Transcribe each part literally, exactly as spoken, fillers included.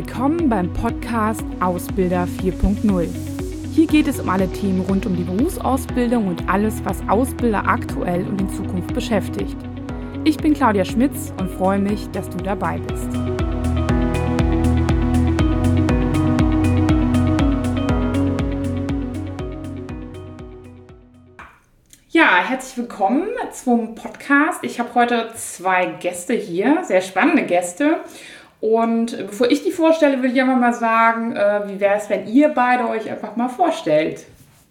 Willkommen beim Podcast Ausbilder vier Punkt null. Hier geht es um alle Themen rund um die Berufsausbildung und alles, was Ausbilder aktuell und in Zukunft beschäftigt. Ich bin Claudia Schmitz und freue mich, dass du dabei bist. Ja, herzlich willkommen zum Podcast. Ich habe heute zwei Gäste hier, sehr spannende Gäste. Und bevor ich die vorstelle, will ich einfach mal sagen, äh, wie wäre es, wenn ihr beide euch einfach mal vorstellt?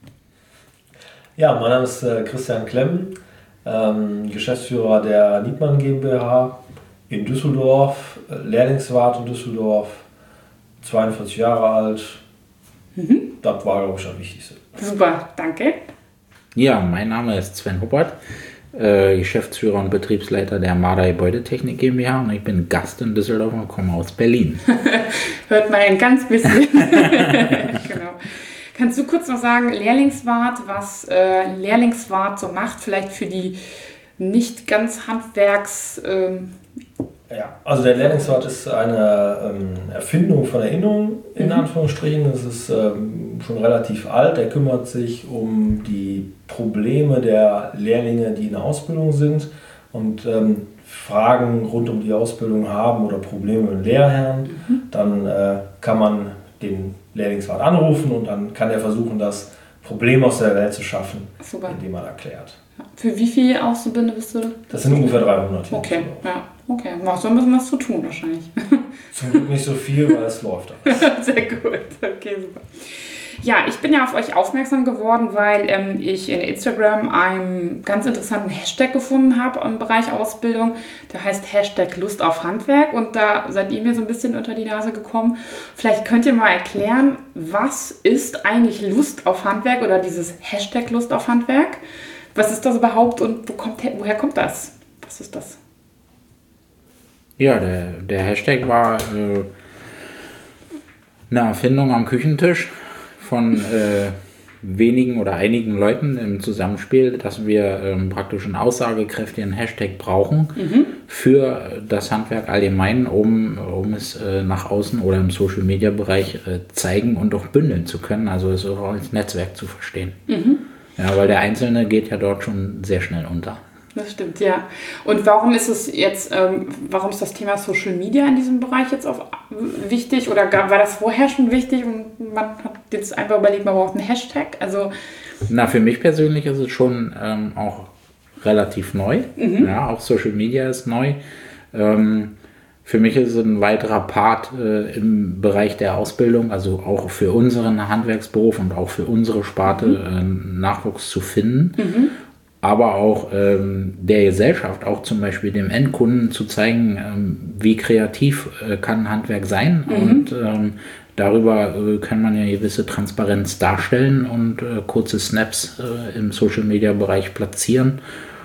Ja, mein Name ist äh, Christian Klemm, ähm, Geschäftsführer der Niedmann GmbH in Düsseldorf, äh, Lehrlingswart in Düsseldorf, zweiundvierzig Jahre alt. Mhm. Das war, glaube ich, das Wichtigste. Super, danke. Ja, mein Name ist Sven Huppert, äh, Geschäftsführer und Betriebsleiter der Marder Gebäudetechnik GmbH und ich bin Gast in Düsseldorf und komme aus Berlin. Hört man ein ganz bisschen. Genau. Kannst du kurz noch sagen, Lehrlingswart, was äh, Lehrlingswart so macht, vielleicht für die nicht ganz Handwerks... Ähm ja, also der Lehrlingswart ist eine ähm, Erfindung von Erinnerung, in mhm. Anführungsstrichen. Das ist ähm, schon relativ alt. Er kümmert sich um die Probleme der Lehrlinge, die in der Ausbildung sind und ähm, Fragen rund um die Ausbildung haben oder Probleme mit Lehrherren. Mhm. Dann äh, kann man den Lehrlingswart anrufen und dann kann er versuchen, das Problem aus der Welt zu schaffen, Super. Indem er erklärt. Für wie viele Auszubildende bist du? Das sind ungefähr dreihundert. Okay, ja. Okay, machst du ein bisschen was zu tun wahrscheinlich. Zum Glück nicht so viel, weil es läuft alles. Sehr gut, okay, super. Ja, ich bin ja auf euch aufmerksam geworden, weil ähm, ich in Instagram einen ganz interessanten Hashtag gefunden habe im Bereich Ausbildung. Der heißt Hashtag Lust auf Handwerk und da seid ihr mir so ein bisschen unter die Nase gekommen. Vielleicht könnt ihr mal erklären, was ist eigentlich Lust auf Handwerk oder dieses Hashtag Lust auf Handwerk? Was ist das überhaupt und wo kommt, woher kommt das? Was ist das? Ja, der, der Hashtag war äh, eine Erfindung am Küchentisch von äh, wenigen oder einigen Leuten im Zusammenspiel, dass wir ähm, praktisch einen aussagekräftigen Hashtag brauchen mhm. für das Handwerk allgemein, um, um es äh, nach außen oder im Social-Media-Bereich äh, zeigen und auch bündeln zu können, also es auch als Netzwerk zu verstehen. Mhm. Ja, weil der Einzelne geht ja dort schon sehr schnell unter. Das stimmt, ja. Und warum ist es jetzt, ähm, warum ist das Thema Social Media in diesem Bereich jetzt auch wichtig oder war das vorher schon wichtig und man hat jetzt einfach überlegt, man braucht einen Hashtag? Also Na, für mich persönlich ist es schon ähm, auch relativ neu. Mhm. Ja, auch Social Media ist neu. Ähm, für mich ist es ein weiterer Part äh, im Bereich der Ausbildung, also auch für unseren Handwerksberuf und auch für unsere Sparte mhm. äh, Nachwuchs zu finden. Mhm. Aber auch ähm, der Gesellschaft, auch zum Beispiel dem Endkunden zu zeigen, ähm, wie kreativ äh, kann Handwerk sein. Mhm. Und ähm, darüber äh, kann man ja gewisse Transparenz darstellen und äh, kurze Snaps äh, im Social-Media-Bereich platzieren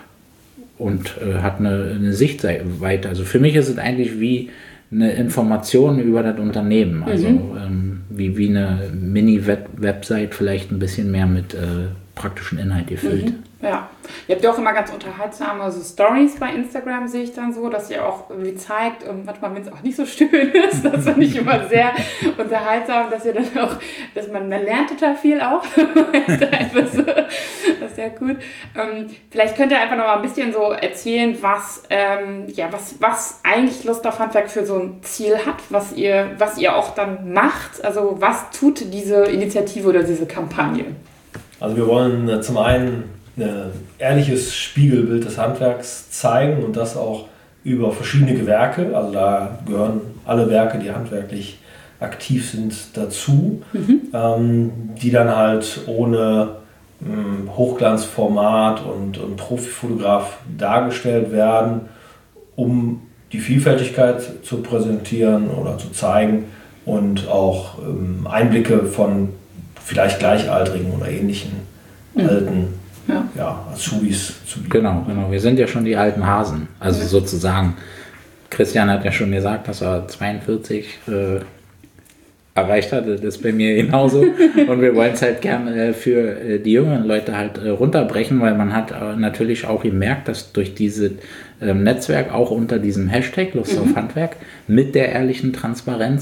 und äh, hat eine, eine Sichtweite. Also für mich ist es eigentlich wie eine Information über das Unternehmen. Also mhm. ähm, wie, wie eine Mini-Website vielleicht ein bisschen mehr mit äh, praktischen Inhalt gefüllt. Mhm. Ja, ihr habt ja auch immer ganz unterhaltsame so Stories bei Instagram, sehe ich dann so, dass ihr auch irgendwie zeigt, und manchmal, wenn es auch nicht so schön ist, das finde ich immer sehr unterhaltsam, dass ihr dann auch, dass man, man lernt total viel auch. Das ist sehr gut. Ähm, vielleicht könnt ihr einfach noch mal ein bisschen so erzählen, was, ähm, ja, was, was eigentlich Lust auf Handwerk für so ein Ziel hat, was ihr, was ihr auch dann macht. Also was tut diese Initiative oder diese Kampagne? Also wir wollen äh, zum einen ein ehrliches Spiegelbild des Handwerks zeigen und das auch über verschiedene Gewerke. Also da gehören alle Werke, die handwerklich aktiv sind, dazu, mhm. ähm, die dann halt ohne ähm, Hochglanzformat und, und Profifotograf dargestellt werden, um die Vielfältigkeit zu präsentieren oder zu zeigen und auch ähm, Einblicke von vielleicht Gleichaltrigen oder ähnlichen mhm. alten Ja. ja, Azubis zu bieten. Genau, genau. Wir sind ja schon die alten Hasen. Also ja. sozusagen, Christian hat ja schon gesagt, dass er zweiundvierzig äh, erreicht hat. Das ist bei mir genauso. Und wir wollen es halt gerne äh, für äh, die jüngeren Leute halt äh, runterbrechen, weil man hat äh, natürlich auch gemerkt, dass durch dieses ähm, Netzwerk auch unter diesem Hashtag Lust mhm. auf Handwerk mit der ehrlichen Transparenz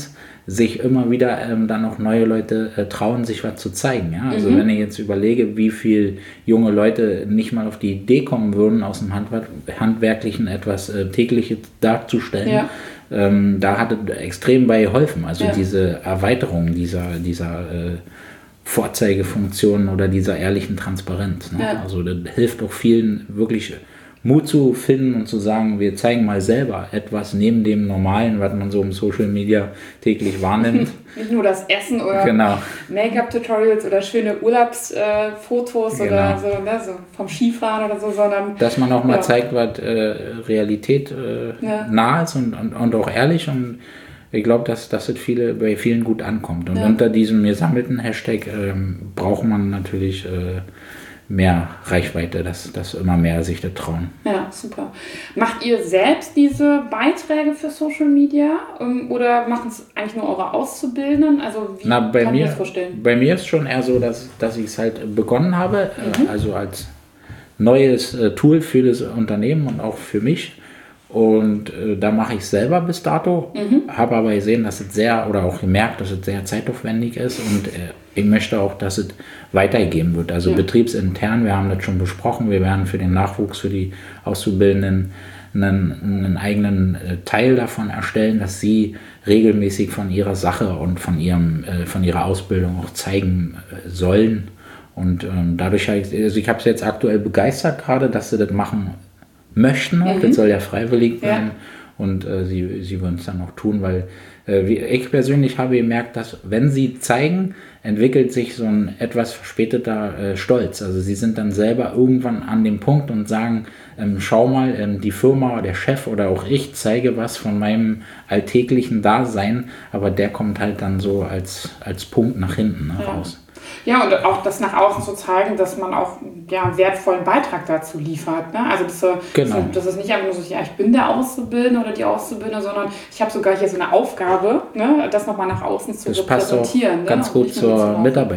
sich immer wieder ähm, dann auch neue Leute äh, trauen, sich was zu zeigen. Ja? Also mhm. wenn ich jetzt überlege, wie viele junge Leute nicht mal auf die Idee kommen würden, aus dem Handwer- Handwerklichen etwas äh, Tägliches darzustellen, ja. ähm, da hat es extrem bei geholfen. Also ja. diese Erweiterung dieser, dieser äh, Vorzeigefunktionen oder dieser ehrlichen Transparenz. Ne? Ja. Also das hilft auch vielen wirklich Mut zu finden und zu sagen, wir zeigen mal selber etwas neben dem Normalen, was man so im Social Media täglich wahrnimmt. Nicht nur das Essen oder genau. Make-up-Tutorials oder schöne Urlaubsfotos äh, genau. oder so, ne, so vom Skifahren oder so, sondern... Dass man auch mal ja. zeigt, was äh, Realität äh, ja. nah ist und, und, und auch ehrlich, und ich glaube, dass, dass das viele, bei vielen gut ankommt. Und ja. unter diesem gesammelten Hashtag ähm, braucht man natürlich... Äh, mehr Reichweite, dass, dass immer mehr sich da trauen. Ja, super. Macht ihr selbst diese Beiträge für Social Media ähm, oder machen es eigentlich nur eure Auszubildenden? Also wie Na, bei kann mir, ich das vorstellen? Bei mir ist schon eher so, dass, dass ich es halt begonnen habe, mhm. äh, also als neues äh, Tool für das Unternehmen und auch für mich. Und äh, da mache ich selber bis dato, mhm. habe aber gesehen, dass es sehr, oder auch gemerkt, dass es sehr zeitaufwendig ist, und äh, ich möchte auch, dass es weitergegeben wird. Also ja. betriebsintern, wir haben das schon besprochen, wir werden für den Nachwuchs, für die Auszubildenden einen, einen eigenen äh, Teil davon erstellen, dass sie regelmäßig von ihrer Sache und von, ihrem, äh, von ihrer Ausbildung auch zeigen äh, sollen. Und ähm, dadurch habe ich, also ich habe es jetzt aktuell begeistert gerade, dass sie das machen möchten auch, mhm. das soll ja freiwillig sein, ja. und äh, sie, sie würden es dann auch tun, weil äh, wie, ich persönlich habe gemerkt, dass wenn sie zeigen, entwickelt sich so ein etwas verspäteter äh, Stolz. Also sie sind dann selber irgendwann an dem Punkt und sagen, ähm, schau mal, ähm, die Firma, der Chef oder auch ich zeige was von meinem alltäglichen Dasein, aber der kommt halt dann so als, als Punkt nach hinten ne, ja. raus. Ja, und auch das nach außen zu zeigen, dass man auch ja, einen wertvollen Beitrag dazu liefert. Ne? Also das, genau. so, das ist nicht einfach nur so, ja, ich bin der Auszubildende oder die Auszubildende, sondern ich habe sogar hier so eine Aufgabe, ne, das nochmal nach außen zu das repräsentieren. Passt auch ganz ne? gut zur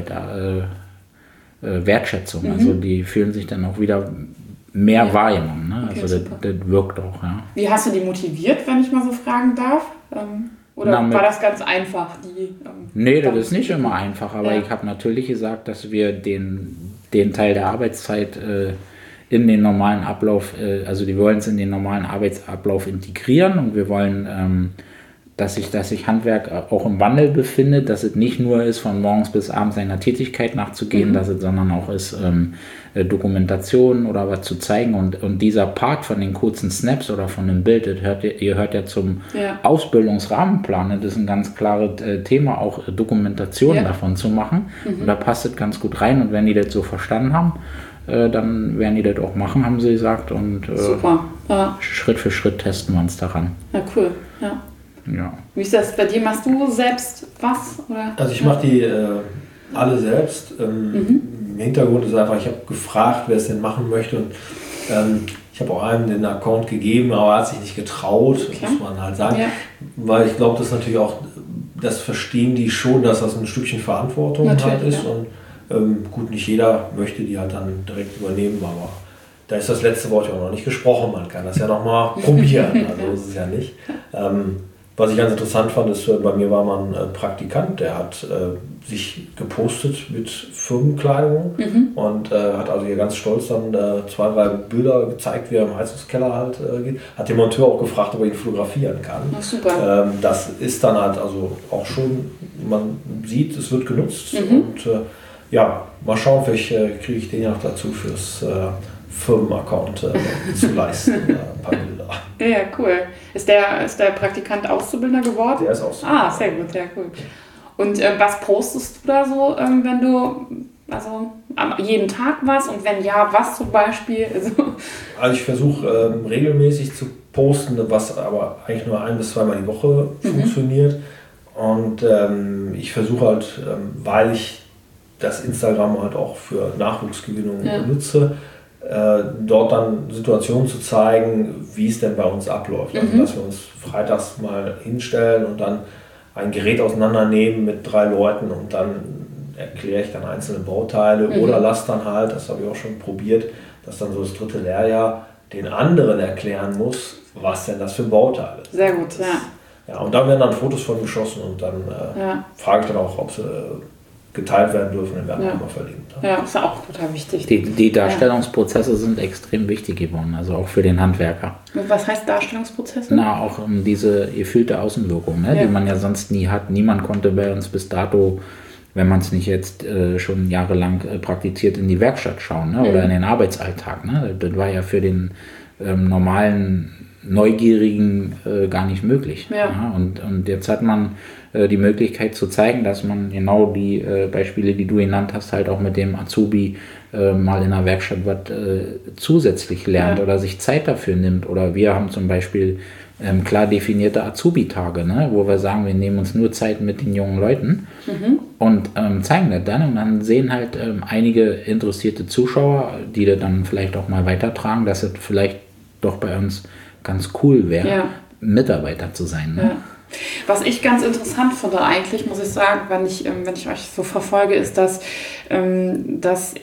Mitarbeiter-Wertschätzung. Äh, äh, mhm. Also die fühlen sich dann auch wieder mehr ja. wahrgenommen. Ne? Okay, also das, das wirkt auch. Ja. Wie hast du die motiviert, wenn ich mal so fragen darf? Ähm Oder Na, war das ganz einfach? Die, ähm, nee, das ist nicht immer einfach, aber ja. ich habe natürlich gesagt, dass wir den, den Teil der Arbeitszeit äh, in den normalen Ablauf, äh, also die wollen es in den normalen Arbeitsablauf integrieren, und wir wollen, ähm, dass sich dass sich Handwerk auch im Wandel befindet, dass es nicht nur ist, von morgens bis abends seiner Tätigkeit nachzugehen, mhm. dass es, sondern auch ist, ähm, Dokumentation oder was zu zeigen, und, und dieser Part von den kurzen Snaps oder von dem Bild, das hört, ihr hört ja zum ja. Ausbildungsrahmenplan, das ist ein ganz klares äh, Thema, auch Dokumentation ja. davon zu machen, mhm. und da passt es ganz gut rein, und wenn die das so verstanden haben, äh, dann werden die das auch machen, haben sie gesagt, und äh, super. Ja. Schritt für Schritt testen wir uns daran. Ja, cool. Ja. Ja. Wie ist das bei dir? Machst du selbst was? Oder? Also ich mache die äh, alle selbst. Ähm, mhm. Im Hintergrund ist einfach, ich habe gefragt, wer es denn machen möchte, und ähm, ich habe auch einem den Account gegeben, aber er hat sich nicht getraut, okay. muss man halt sagen. Ja. Weil ich glaube, das natürlich auch, das verstehen die schon, dass das ein Stückchen Verantwortung natürlich, halt ist. Ja. Und ähm, gut, nicht jeder möchte die halt dann direkt übernehmen, aber da ist das letzte Wort ja auch noch nicht gesprochen. Man kann das ja nochmal probieren, also ist es ja nicht. Ähm, Was ich ganz interessant fand, ist, bei mir war mal ein Praktikant, der hat äh, sich gepostet mit Firmenkleidung mhm. und äh, hat also hier ganz stolz dann äh, zwei, drei Bilder gezeigt, wie er im Heizungskeller halt äh, geht. Hat den Monteur auch gefragt, ob er ihn fotografieren kann. Ach, super. Ähm, das ist dann halt also auch schon, man sieht, es wird genutzt mhm. und äh, ja, mal schauen, vielleicht äh, kriege ich den ja noch dazu fürs äh, Firmenaccount äh, zu leisten. äh, ein paar Bilder. Ja, cool. Ist der, ist der Praktikant Auszubildender geworden? Der ist Auszubildender. Ah, sehr gut, sehr cool. Und äh, was postest du da so, ähm, wenn du, also am, jeden Tag was, und wenn ja, was zum Beispiel? Also, also ich versuche ähm, regelmäßig zu posten, was aber eigentlich nur ein bis zweimal die Woche mhm. funktioniert. Und ähm, ich versuche halt, ähm, weil ich das Instagram halt auch für Nachwuchsgewinnung ja. benutze, äh, dort dann Situationen zu zeigen, wie es denn bei uns abläuft. Also, mhm. dass wir uns freitags mal hinstellen und dann ein Gerät auseinandernehmen mit drei Leuten, und dann erkläre ich dann einzelne Bauteile mhm. oder lasse dann halt, das habe ich auch schon probiert, dass dann so das dritte Lehrjahr den anderen erklären muss, was denn das für ein Bauteil ist. Sehr gut, das ja. Ja, und da werden dann Fotos von geschossen und dann äh, ja. frage ich dann auch, ob sie äh, geteilt werden dürfen, dann werden ja. immer verlinkt. Ja, ist auch total wichtig. Die, die Darstellungsprozesse ja. sind extrem wichtig geworden, also auch für den Handwerker. Was heißt Darstellungsprozesse? Na, auch um diese gefühlte Außenwirkung, ne, ja. die man ja sonst nie hat. Niemand konnte bei uns bis dato, wenn man es nicht jetzt äh, schon jahrelang äh, praktiziert, in die Werkstatt schauen, ne, mhm. oder in den Arbeitsalltag. Ne? Das war ja für den ähm, normalen Neugierigen äh, gar nicht möglich. Ja. Ja? Und, und jetzt hat man äh, die Möglichkeit zu zeigen, dass man genau die äh, Beispiele, die du genannt hast, halt auch mit dem Azubi äh, mal in der Werkstatt was äh, zusätzlich lernt ja. oder sich Zeit dafür nimmt. Oder wir haben zum Beispiel ähm, klar definierte Azubi-Tage, ne? wo wir sagen, wir nehmen uns nur Zeit mit den jungen Leuten mhm. und ähm, zeigen das dann. Und dann sehen halt ähm, einige interessierte Zuschauer, die das dann vielleicht auch mal weitertragen, dass es vielleicht doch bei uns ganz cool wäre, ja. Mitarbeiter zu sein. Ne? Ja. Was ich ganz interessant finde eigentlich, muss ich sagen, wenn ich, wenn ich euch so verfolge, ist, dass, dass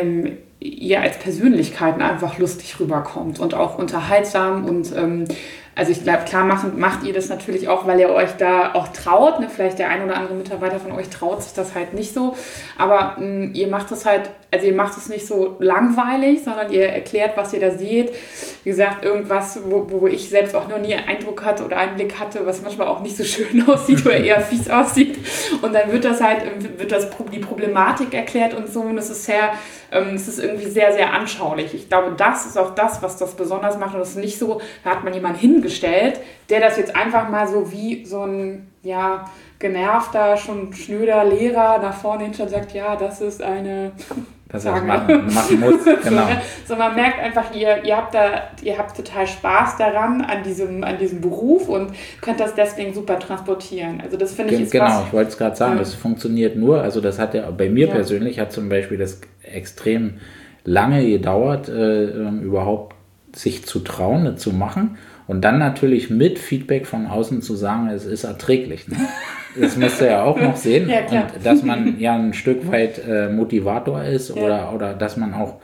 ihr als Persönlichkeiten einfach lustig rüberkommt und auch unterhaltsam und also ich glaube, klar macht, macht ihr das natürlich auch, weil ihr euch da auch traut. Ne? Vielleicht der ein oder andere Mitarbeiter von euch traut sich das halt nicht so. Aber mh, ihr macht es halt, also ihr macht es nicht so langweilig, sondern ihr erklärt, was ihr da seht. Wie gesagt, irgendwas, wo, wo ich selbst auch noch nie einen Eindruck hatte oder einen Blick hatte, was manchmal auch nicht so schön aussieht oder eher fies aussieht. Und dann wird das halt, wird das die Problematik erklärt und so. Und es ist sehr, ähm, es ist irgendwie sehr, sehr anschaulich. Ich glaube, das ist auch das, was das besonders macht. Und es ist nicht so, da hat man jemanden hingestellt, der das jetzt einfach mal so wie so ein, ja, genervter, schon schnöder Lehrer nach vorne hinstellt und sagt, ja, das ist eine... Dass er es machen, machen muss, genau. So, so, man merkt einfach, ihr, ihr, habt da, ihr habt total Spaß daran, an diesem, an diesem Beruf und könnt das deswegen super transportieren. Also das finde ich ist Genau, was, ich wollte es gerade sagen, ja. das funktioniert nur, also das hat ja, bei mir ja. persönlich hat zum Beispiel das extrem lange gedauert, äh, überhaupt sich zu trauen, das zu machen. Und dann natürlich mit Feedback von außen zu sagen, es ist erträglich. Ne? Das müsst ihr ja auch noch sehen. Ja, klar. Und dass man ja ein Stück weit äh, Motivator ist ja. oder, oder dass man auch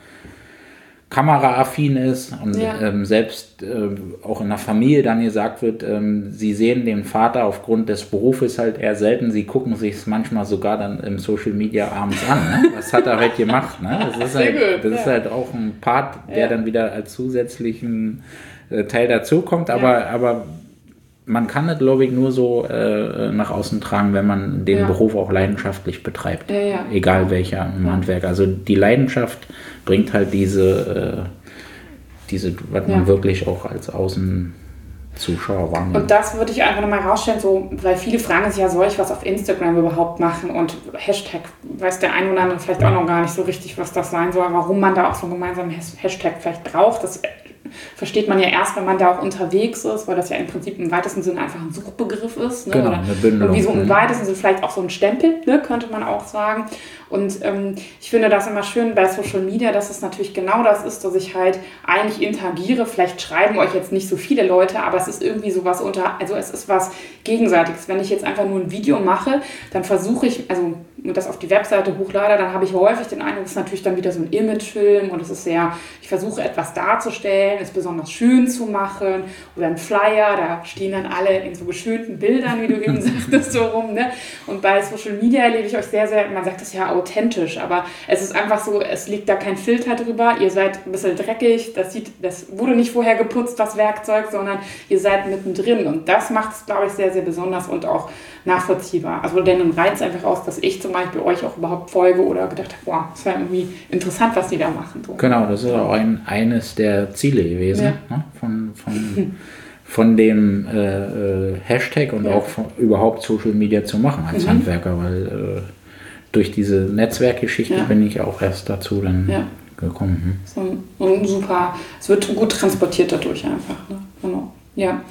kameraaffin ist und ja. ähm, selbst äh, auch in der Familie dann gesagt wird, ähm, sie sehen den Vater aufgrund des Berufes halt eher selten, sie gucken sich es manchmal sogar dann im Social Media abends an. Ne? Was hat er heute gemacht? Ne? Das ist, halt, das ja. ist halt auch ein Part, der ja. dann wieder als zusätzlichen Teil dazu kommt, aber, ja. aber man kann das, glaube ich, nur so äh, nach außen tragen, wenn man den ja. Beruf auch leidenschaftlich betreibt. Ja, ja. Egal welcher im ja. Handwerk. Also die Leidenschaft bringt halt diese, äh, diese was ja. man wirklich auch als Außenzuschauer wahrnimmt. Und das würde ich einfach nochmal rausstellen, so, weil viele fragen sich ja, soll ich was auf Instagram überhaupt machen und Hashtag, weiß der ein oder andere vielleicht auch noch gar nicht so richtig, was das sein soll, warum man da auch so einen gemeinsamen Hashtag vielleicht braucht. Das versteht man ja erst, wenn man da auch unterwegs ist, weil das ja im Prinzip im weitesten Sinne einfach ein Suchbegriff ist. Ne? Genau, Oder eine Bündelung. wie so im weitesten Sinne vielleicht auch so ein Stempel, ne? Könnte man auch sagen. Und ähm, ich finde das immer schön bei Social Media, dass es natürlich genau das ist, dass ich halt eigentlich interagiere. Vielleicht schreiben euch jetzt nicht so viele Leute, aber es ist irgendwie sowas unter, also es ist was Gegenseitiges. Wenn ich jetzt einfach nur ein Video mache, dann versuche ich, also das auf die Webseite hochlade, dann habe ich häufig den Eindruck, es ist natürlich dann wieder so ein Imagefilm und es ist sehr, ich versuche etwas darzustellen, es besonders schön zu machen oder ein Flyer, da stehen dann alle in so geschönten Bildern, wie du eben sagtest, so rum. Ne? Und bei Social Media erlebe ich euch sehr, sehr, man sagt das ja authentisch, aber es ist einfach so, es liegt da kein Filter drüber, ihr seid ein bisschen dreckig, das sieht, das wurde nicht vorher geputzt, das Werkzeug, sondern ihr seid mittendrin und das macht es, glaube ich, sehr, sehr besonders und auch nachvollziehbar. Also den Reiz einfach aus, dass ich zum Beispiel euch auch überhaupt folge oder gedacht habe, wow, das war irgendwie interessant, was die da machen. So. Genau, das ist auch ein, eines der Ziele gewesen, ja. ne? von, von, von dem äh, Hashtag und ja. auch von, überhaupt Social Media zu machen als mhm. Handwerker, weil äh, durch diese Netzwerkgeschichte ja. bin ich auch erst dazu dann ja. gekommen. Hm. So, und super, es wird gut transportiert dadurch einfach. Ne? Genau. Ja.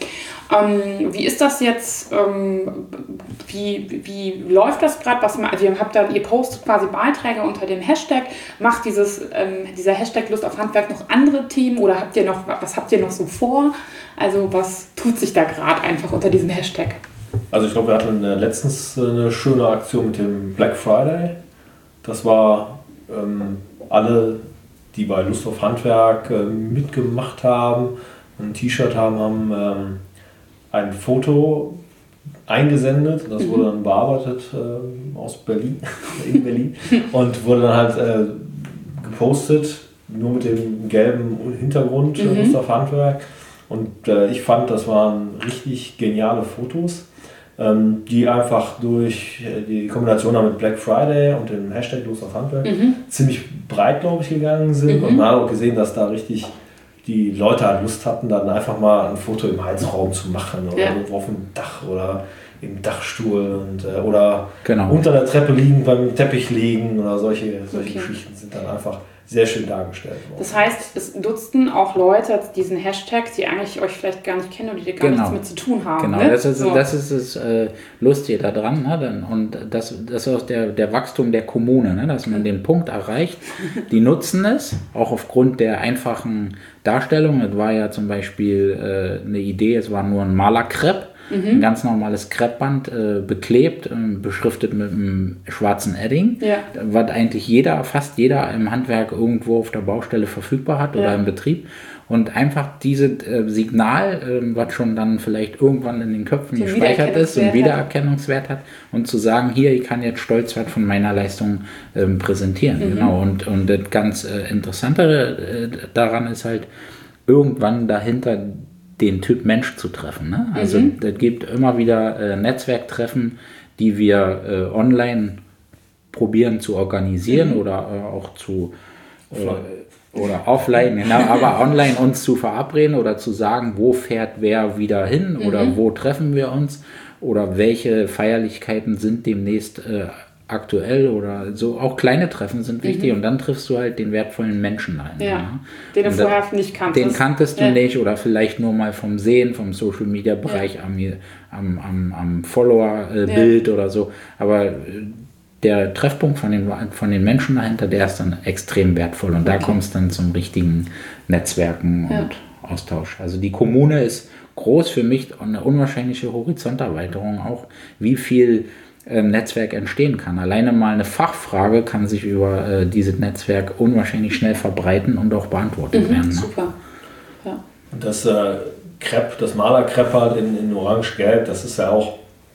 Ähm, wie ist das jetzt, ähm, wie, wie läuft das gerade? Also ihr habt dann, ihr postet quasi Beiträge unter dem Hashtag, macht dieses, ähm, dieser Hashtag Lust auf Handwerk noch andere Themen oder habt ihr noch, was habt ihr noch so vor? Also was tut sich da gerade einfach unter diesem Hashtag? Also ich glaube, wir hatten letztens eine schöne Aktion mit dem Black Friday. Das war ähm, alle, die bei Lust auf Handwerk äh, mitgemacht haben, ein T-Shirt haben, haben ähm, ein Foto eingesendet. Das wurde dann bearbeitet äh, aus Berlin, in Berlin und wurde dann halt äh, gepostet, nur mit dem gelben Hintergrund, mhm. Gustav Handwerk. Und äh, ich fand, das waren richtig geniale Fotos, ähm, die einfach durch äh, die Kombination mit Black Friday und dem Hashtag Gustav Handwerk mhm. ziemlich breit, glaube ich, gegangen sind. Mhm. Und man hat auch gesehen, dass da richtig die Leute halt Lust hatten, dann einfach mal ein Foto im Heizraum zu machen oder ja. irgendwo auf dem Dach oder im Dachstuhl und, äh, oder genau. unter der Treppe liegen, beim Teppich liegen oder solche, solche okay. Geschichten sind dann einfach sehr schön dargestellt worden. Das heißt, es nutzten auch Leute diesen Hashtag, die eigentlich euch vielleicht gar nicht kennen oder die gar genau. nichts mit zu tun haben. Genau, ne? das ist so. das, ist das äh, Lustige daran. Ne? Und das, das ist auch der, der Wachstum der Kommune, ne? Dass man den Punkt erreicht. Die nutzen es, auch aufgrund der einfachen Darstellung. Es war ja zum Beispiel äh, eine Idee, es war nur ein Malerkrepp. Mhm. Ein ganz normales Kreppband, äh, beklebt, äh, beschriftet mit einem schwarzen Edding, ja. was eigentlich jeder, fast jeder im Handwerk irgendwo auf der Baustelle verfügbar hat oder ja. im Betrieb. Und einfach dieses äh, Signal, äh, was schon dann vielleicht irgendwann in den Köpfen so gespeichert ist und Wiedererkennungswert hat, und zu sagen, hier, ich kann jetzt stolz was von meiner Leistung äh, präsentieren. Mhm. Genau. Und, und das ganz äh, Interessantere äh, daran ist halt, irgendwann dahinter den Typ Mensch zu treffen. Ne? Also es mhm. gibt immer wieder äh, Netzwerktreffen, die wir äh, online probieren zu organisieren mhm. oder äh, auch zu äh, oder offline, genau, aber online uns zu verabreden oder zu sagen, wo fährt wer wieder hin mhm. oder wo treffen wir uns oder welche Feierlichkeiten sind demnächst äh, aktuell oder so. Auch kleine Treffen sind wichtig mhm. und dann triffst du halt den wertvollen Menschen ein. Ja, ja. Den du vorher nicht kanntest. Den kanntest du ja. nicht oder vielleicht nur mal vom Sehen, vom Social Media Bereich ja. am, am, am, am Follower-Bild ja. oder so. Aber der Treffpunkt von den, von den Menschen dahinter, der ist dann extrem wertvoll und okay. da kommt es dann zum richtigen Netzwerken und ja. Austausch. Also die Kommune ist groß, für mich eine unwahrscheinliche Horizonterweiterung auch, wie viel Netzwerk entstehen kann. Alleine mal eine Fachfrage kann sich über äh, dieses Netzwerk unwahrscheinlich schnell verbreiten und auch beantwortet mhm, werden. Ne? Super. Ja. Und das äh, Crepe, das Malerkrepp halt in, in Orange-Gelb, das ist ja auch,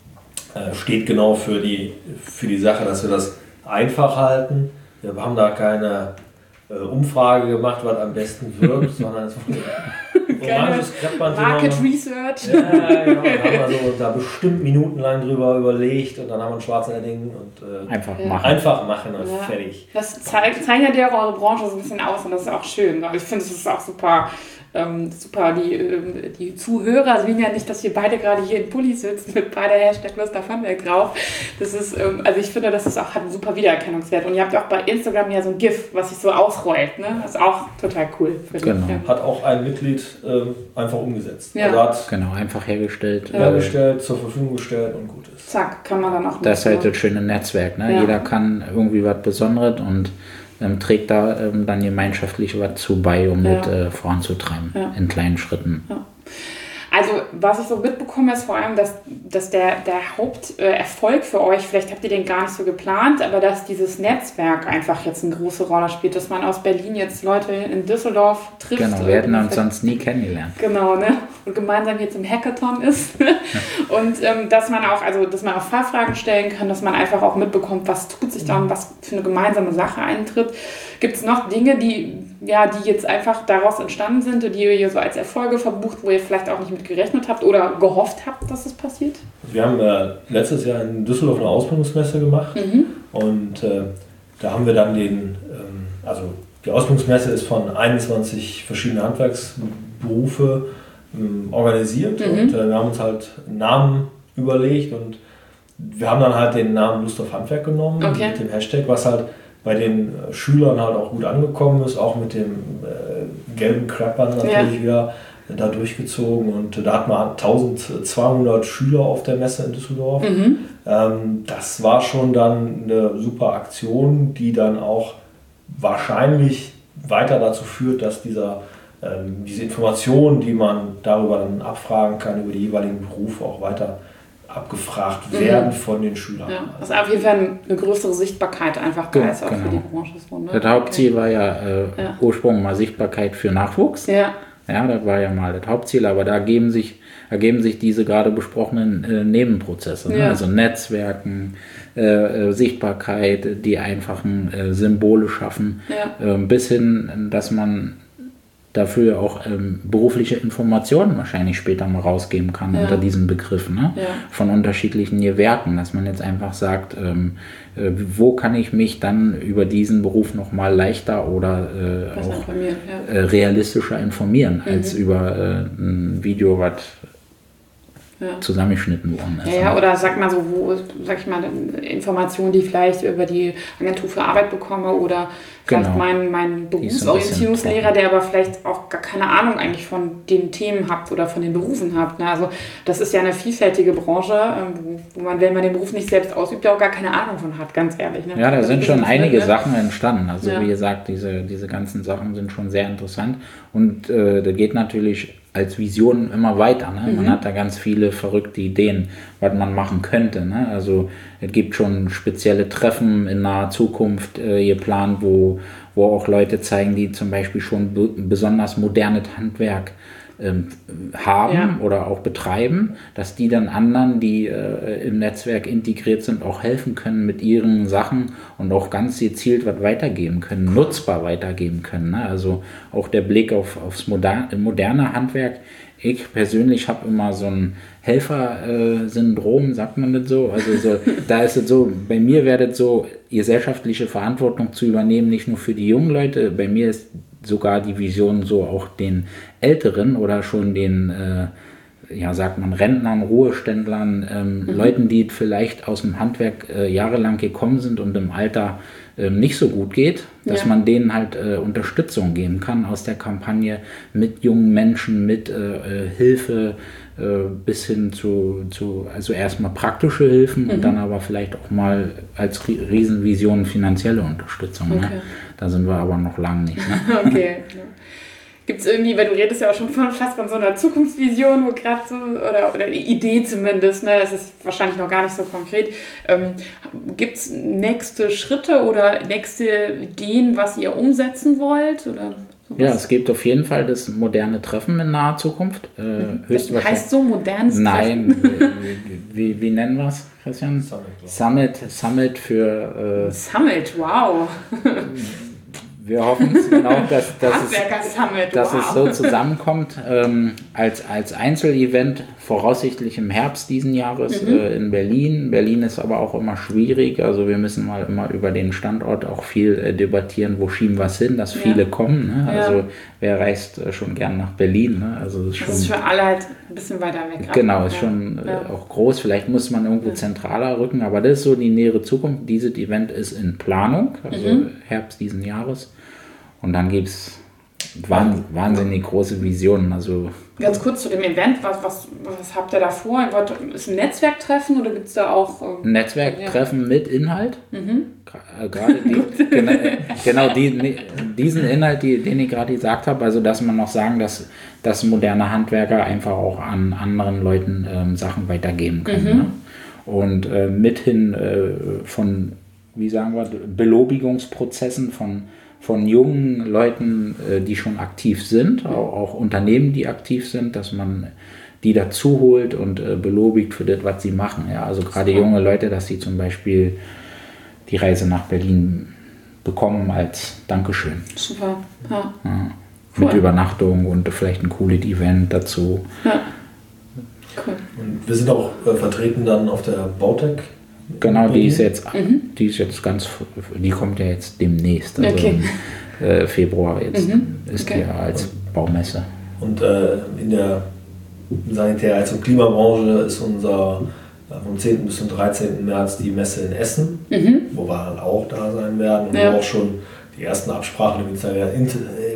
äh, steht genau für die, für die Sache, dass wir das einfach halten. Wir haben da keine äh, Umfrage gemacht, was am besten wirkt, sondern es wurde oranges Kreppband. Market Research. Ja, genau. Da haben wir so da bestimmt minutenlang drüber überlegt und dann haben wir ein schwarzes Edding und äh, einfach ja. machen. Einfach machen und ja. fertig. Das zeigt, zeichnet ja auch eure Branche so ein bisschen aus und das ist auch schön. Ich finde, es ist auch super. Ähm, super, die, die Zuhörer sehen ja nicht, dass wir beide gerade hier in Pullis sitzen mit beide Hashtag Gustav Handwerk drauf. Das ist, ähm, also ich finde, das ist auch, hat einen super Wiedererkennungswert. Und ihr habt auch bei Instagram ja so ein GIF, was sich so ausrollt. Ne? Das ist auch total cool. Genau. Ja. Hat auch ein Mitglied ähm, einfach umgesetzt. Ja. Also hat genau, einfach hergestellt. Hergestellt, äh, zur Verfügung gestellt und gut ist. Zack, kann man dann auch. Das ist halt das schöne Netzwerk. Ne? Ja. Jeder kann irgendwie was Besonderes und Ähm, trägt da ähm, dann gemeinschaftlich was zu bei, um ja. das äh, voranzutreiben, ja. in kleinen Schritten. Ja. Also was ich so mitbekomme, ist vor allem, dass, dass der, der Haupterfolg für euch, vielleicht habt ihr den gar nicht so geplant, aber dass dieses Netzwerk einfach jetzt eine große Rolle spielt, dass man aus Berlin jetzt Leute in Düsseldorf trifft. Genau, wir hätten uns sonst nie kennengelernt. Genau, ne? Und gemeinsam jetzt im Hackathon ist. Und ähm, dass man auch, also dass man auch Fachfragen stellen kann, dass man einfach auch mitbekommt, was tut sich da und was für eine gemeinsame Sache eintritt. Gibt es noch Dinge, die, ja, die jetzt einfach daraus entstanden sind, die ihr so als Erfolge verbucht, wo ihr vielleicht auch nicht mit gerechnet habt oder gehofft habt, dass es passiert? Wir haben äh, letztes Jahr in Düsseldorf eine Ausbildungsmesse gemacht mhm. und äh, da haben wir dann den, ähm, also die Ausbildungsmesse ist von einundzwanzig verschiedenen Handwerksberufe ähm, organisiert mhm. und äh, wir haben uns halt einen Namen überlegt und wir haben dann halt den Namen Lust auf Handwerk genommen okay. mit dem Hashtag, was halt bei den Schülern halt auch gut angekommen ist, auch mit dem äh, gelben Kreppband natürlich ja. wieder da durchgezogen und da hatten wir eintausendzweihundert Schüler auf der Messe in Düsseldorf. Mhm. Ähm, das war schon dann eine super Aktion, die dann auch wahrscheinlich weiter dazu führt, dass dieser, ähm, diese Informationen, die man darüber dann abfragen kann, über die jeweiligen Berufe auch weiter abgefragt werden mhm. von den Schülern. Ja, also auf jeden Fall eine größere Sichtbarkeit einfach da ist, auch genau. für die Branche. So, ne? Das Hauptziel war ja, äh, ja. ursprünglich mal Sichtbarkeit für Nachwuchs. Ja. Ja, das war ja mal das Hauptziel, aber da ergeben sich, ergeben sich diese gerade besprochenen äh, Nebenprozesse. Ne? Ja. Also Netzwerken, äh, Sichtbarkeit, die einfachen äh, Symbole schaffen, Ja. äh, bis hin, dass man dafür auch ähm, berufliche Informationen wahrscheinlich später mal rausgeben kann Ja. unter diesen Begriffen, ne? Ja. Von unterschiedlichen Gewerken, dass man jetzt einfach sagt, ähm, äh, wo kann ich mich dann über diesen Beruf nochmal leichter oder äh, Was auch informieren, ja. äh, realistischer informieren, als Mhm. über äh, ein Video, was Ja. zusammengeschnitten worden ist. Ja, ja, oder sag mal so, wo, sag ich mal, Informationen, die ich vielleicht über die Agentur für Arbeit bekomme oder vielleicht Genau. mein, mein Die ist so ein bisschen Berufsorientierungslehrer, trocken. der aber vielleicht auch gar keine Ahnung eigentlich von den Themen hat oder von den Berufen hat. Ne? Also das ist ja eine vielfältige Branche, ähm, wo, wo man, wenn man den Beruf nicht selbst ausübt, auch gar keine Ahnung von hat, ganz ehrlich. Ne? Ja, da Also sind das schon ist, einige ne? Sachen entstanden. Also Ja. wie gesagt, diese, diese ganzen Sachen sind schon sehr interessant. Und äh, da geht natürlich als Vision immer weiter. Ne? Man Mhm. hat da ganz viele verrückte Ideen, was man machen könnte. Ne? Also es gibt schon spezielle Treffen in naher Zukunft äh, geplant, wo, wo auch Leute zeigen, die zum Beispiel schon be besonders modernes Handwerk ähm, haben Ja. oder auch betreiben, dass die dann anderen, die äh, im Netzwerk integriert sind, auch helfen können mit ihren Sachen und auch ganz gezielt was weitergeben können, nutzbar weitergeben können. Ne? Also auch der Blick auf, aufs moder moderne Handwerk. Ich persönlich habe immer so ein Helfer-Syndrom, sagt man das so? Also so, da ist es so, bei mir wäre das so, gesellschaftliche Verantwortung zu übernehmen, nicht nur für die jungen Leute, bei mir ist sogar die Vision so auch den Älteren oder schon den, äh, ja sagt man, Rentnern, Ruheständlern, ähm, mhm. Leuten, die vielleicht aus dem Handwerk äh, jahrelang gekommen sind und im Alter äh, nicht so gut geht, dass Ja. man denen halt äh, Unterstützung geben kann aus der Kampagne mit jungen Menschen, mit äh, Hilfe äh, bis hin zu, zu also erstmal praktische Hilfen Mhm. und dann aber vielleicht auch mal als Rie- Riesenvision finanzielle Unterstützung. Okay. Ne? Da sind wir aber noch lange nicht. Ne? Okay. Ja. Gibt es irgendwie, weil du redest ja auch schon von fast von so einer Zukunftsvision, wo gerade so, oder, oder eine Idee zumindest, ne, es ist wahrscheinlich noch gar nicht so konkret. Ähm, Gibt es nächste Schritte oder nächste Ideen, was ihr umsetzen wollt? Oder sowas? Ja, es gibt auf jeden Fall das moderne Treffen in naher Zukunft. Äh, Das höchstwahrscheinlich. heißt so modernes Nein, wie, wie, wie nennen wir es, Christian? Summit, glaub ich. Summit, Summit für. Äh, Summit, wow. wir hoffen es genau, dass, dass, es, Handwerker Summit, dass wow. es so zusammenkommt. Ähm, als, als Einzelevent, voraussichtlich im Herbst diesen Jahres Mhm. äh, in Berlin. Berlin ist aber auch immer schwierig. Also wir müssen mal immer über den Standort auch viel äh, debattieren, wo schieben wir es hin, dass Ja. viele kommen. Ne? Ja. Also wer reist äh, schon gern nach Berlin? Ne? Also das ist schon, Das ist für alle halt ein bisschen weiter weg. genau, ist Ja. schon äh, Ja. auch groß. Vielleicht muss man irgendwo Ja. zentraler rücken, aber das ist so die nähere Zukunft. Dieses Event ist in Planung, also Mhm. Herbst diesen Jahres. Und dann gibt es wahnsinnig große Visionen. Also Ganz kurz zu dem Event, was, was, was habt ihr da vor? Wollt- Ist ein Netzwerktreffen oder gibt es da auch... ein Ähm, Netzwerktreffen mit Inhalt. mhm. Gra- äh, Gerade die, genau, äh, genau die, ne- diesen Inhalt, die, den ich gerade gesagt habe, also dass man noch sagen, dass, dass moderne Handwerker einfach auch an anderen Leuten ähm, Sachen weitergeben können. Mhm. Ne? Und äh, mithin äh, von, wie sagen wir, Belobigungsprozessen von, von jungen Leuten, äh, die schon aktiv sind, auch, auch Unternehmen, die aktiv sind, dass man die dazu holt und äh, belobigt für das, was sie machen. Ja? Also gerade junge Leute, dass sie zum Beispiel die Reise nach Berlin bekommen als Dankeschön. Super. Ja. Ja. Cool. Mit Übernachtung und vielleicht ein cooles Event dazu. Ja. Cool. Und wir sind auch äh, vertreten dann auf der Bautech. Genau, die Berlin. ist jetzt, Mhm. die ist jetzt ganz, die kommt ja jetzt demnächst. Also Okay. im äh, Februar jetzt Mhm. ist Okay. die ja als Baumesse. Und äh, in der Sanitär- und Klimabranche ist unser äh, vom zehnten bis zum dreizehnten März die Messe in Essen, Mhm. wo wir dann auch da sein werden und Ja. wo auch schon die ersten Absprachen im Internet, im,